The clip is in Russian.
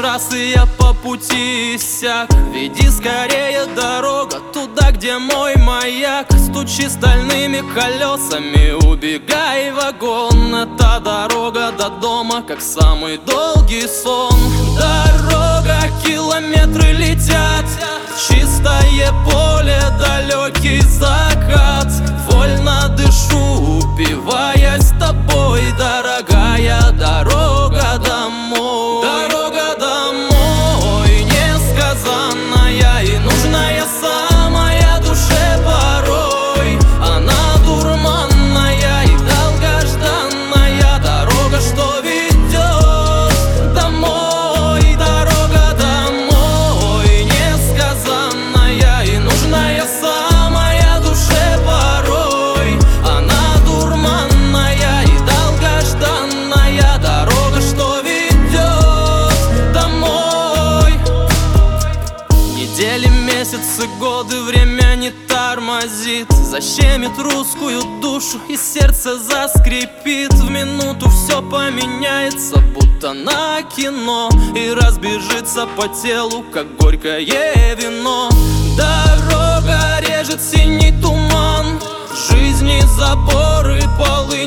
трассы я по пути иссяк. Веди скорее, дорога, туда, где мой маяк. Стучи стальными колесами, убегай, вагон. Эта дорога до дома, как самый долгий сон. Дорога, километры летят, чистое поле, далекий закат. Вольно дышу, упиваясь тобой, дорогая дорога домой. Дорога домой, несказанная и нужная самая душе порой. Она дурманная и долгожданная дорога, что ведет домой. Дорога домой, несказанная и нужная самая душе порой. Она дурманная и долгожданная дорога, что ведет домой. Недели, месяцы, годы, время не тормозит. Защемит русскую душу и сердце заскрипит. В минуту все поменяется, будто на кино, и разбежится по телу, как горькое вино. Дорога режет синий туман, жизни заборы, полы